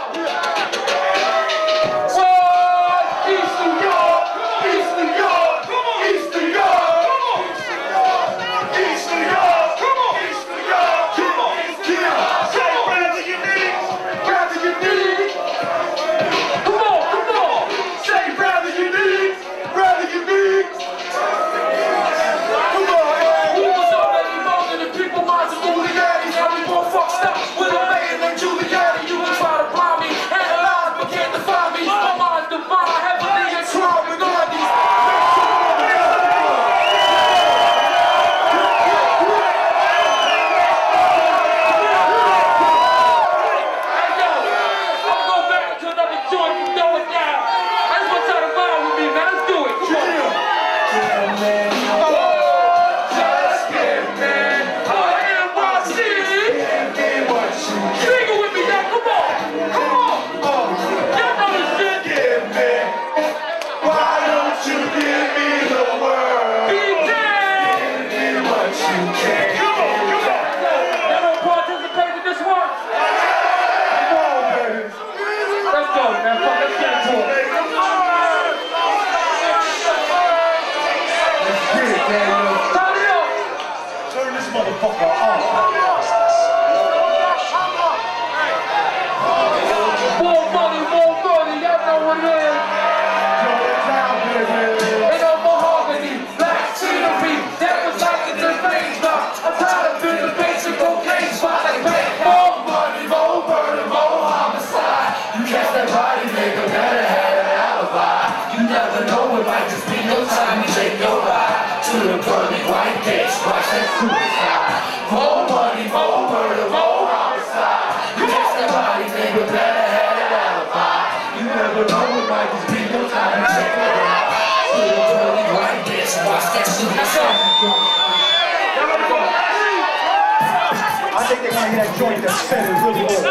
I think they're gonna get that joint that's fed is really old.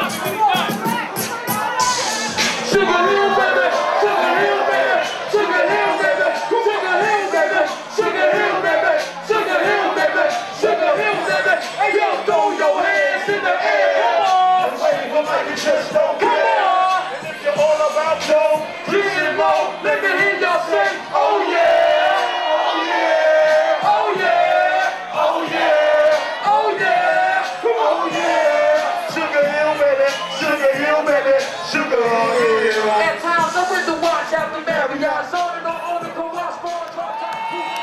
Sugar Hill, baby! Sugar Hill, baby! Sugar Hill, baby! Sugar Hill, baby! Sugar Hill, baby! Sugar Hill, baby! Sugar Hill, baby! Hey, yo, throw your hands in the air! Come on! I'm waiting for like you just don't care. Come on! And if you're all about Joe, please and more, let me hear y'all say, oh yeah! At times I'm with the watch out the Marriott, zoning on the garage bar, drop top.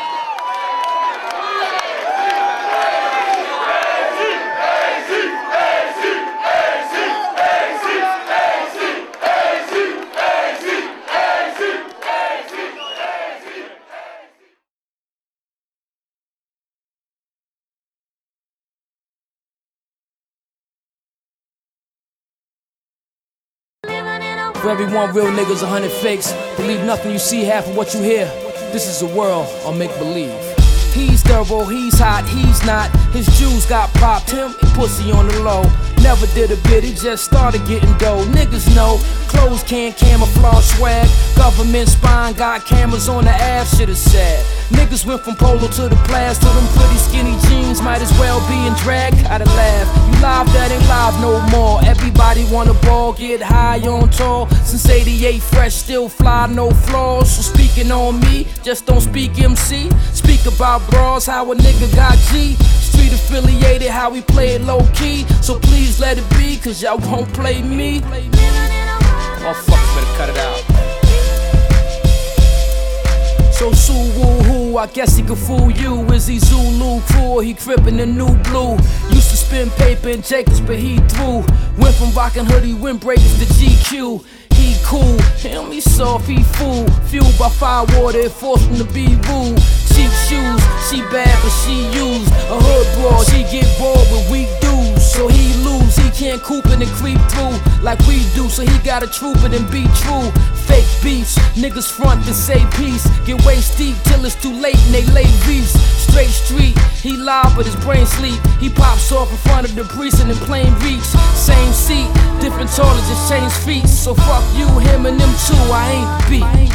For everyone, real niggas, 100 fakes. Believe nothing you see, half of what you hear. This is a world of make-believe. He's thorough, he's hot, he's not. His Jews got popped, him and pussy on the low. Never did a bit, he just started getting dough. Niggas know, clothes can't camouflage swag. Government spine got cameras on the ass, shit is sad. Niggas went from polo to the blast, to them pretty skinny jeans might as well be in drag. Gotta laugh, you live, that ain't live no more. Everybody wanna ball, get high on tour. Since 88, fresh, still fly, no flaws. So speaking on me, just don't speak MC. Speak about bras, how a nigga got G. Street affiliated, how we play it low key. So please let it be, cause y'all won't play me. Motherfuckers better cut it out. So Sue-woo-hoo, I guess he could fool you. Is he Zulu crew or he crippin' the new blue? Used to spin paper in Jacobs, but he threw. Went from rockin' hoodie windbreakers to GQ. He cool, him he soft, he fool. Fueled by fire water, it forced him to be rude. Cheap shoes, she bad but she used. A hood broad, she get bored with weak dudes. So he lose, he can't coop it and creep through like we do. So he gotta troop it and be true. Fake beefs, niggas front and say peace. Get waist deep till it's too late and they lay reefs. Straight street, he live but his brain sleep. He pops off in front of the precinct in plain reach. Same seat, different toilets, just change feet. So fuck you, him and them too, I ain't beat.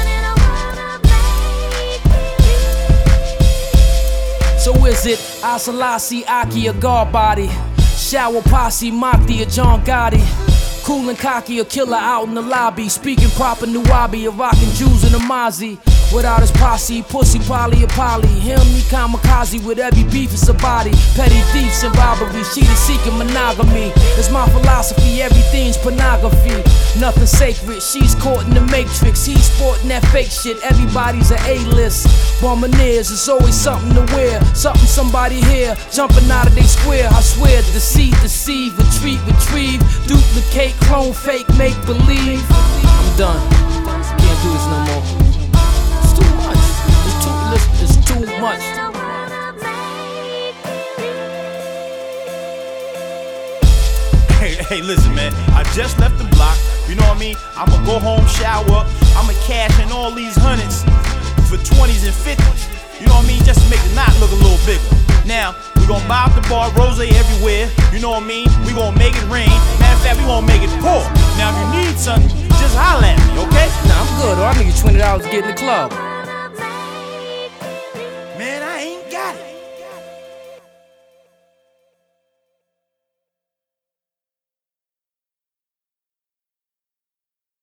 So is it Asalasi, Aki, or God body? Shower posse, Maki, or John Gotti? Cool and cocky, a killer out in the lobby. Speaking proper Nuwabi, a rockin' Jews in a Mozzie. Without his posse, pussy poly a poly. Him, he kamikaze with every beef is a body. Petty thieves and robbery, she the seeking monogamy. It's my philosophy, everything's pornography. Nothing sacred, she's caught in the matrix. He's sporting that fake shit, everybody's an A-list. Bumming-ears, it's always something to wear. Something somebody here, jumping out of they square. I swear, deceive, retreat, retrieve. Duplicate, clone, fake, make believe. I'm done, can't do this no more. It's too much, it's too much. Hey, listen, man, I just left the block, you know what I mean? I'ma go home, shower, I'ma cash in all these hundreds for 20s and 50s, you know what I mean? Just to make the knot look a little bigger. Now, we gon' buy up the bar, rose everywhere, you know what I mean? We gon' make it rain, matter of fact, we gon' make it pour. Now, if you need something, just holla at me, okay? Nah, I'm good, or I need $20 to get in the club.